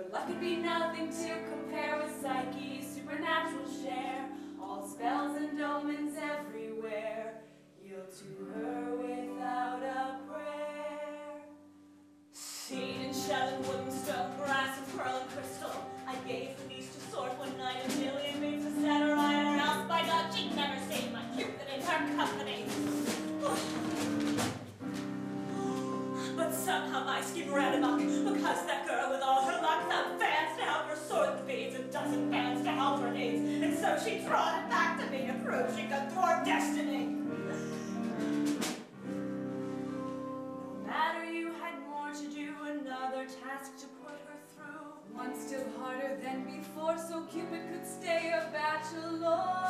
luck could be nothing to compare with Psyche's supernatural share. All spells and omens everywhere yield to her without a prayer. Seed and shell and wood and stone, brass and pearl and crystal, I gave the beast to sort one night, a million maids to set her right, or else by God she'd never save my Cupid in her company. But somehow my scheme ran amok, because that girl with all her luck found fans to help her sort the beads, a dozen fans to help her needs, and so she trotted back to me to prove she could thwart destiny. No matter, you had more to do, another task to put her through, one still harder than before, so Cupid could stay a bachelor.